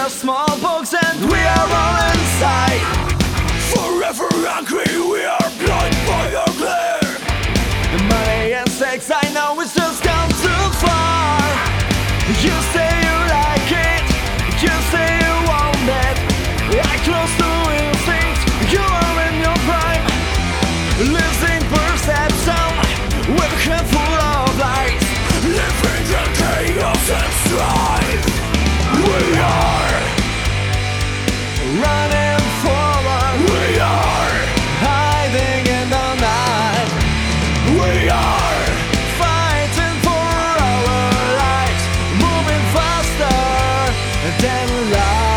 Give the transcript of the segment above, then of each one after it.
are smallpox and we are all inside. Forever angry, we are blind by our glare. Money and sex, I know it's just gone too far. You say you like it, you say you want it. I close to instinct, you are in your prime. Losing perception with a handful of lies. Living the chaos and strife. We are running forward, We are hiding in the night. We are Fighting for our lives, moving faster than light.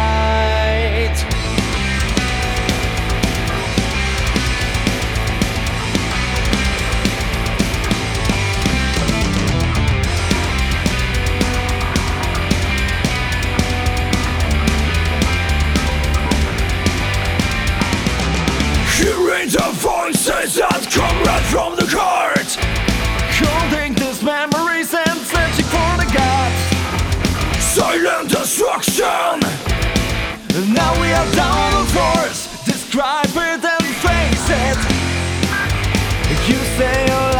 hearing the voices that come right from the heart. Holding these memories and searching for the gods. Silent destruction. Now we are down on force. Describe it and face it. You say you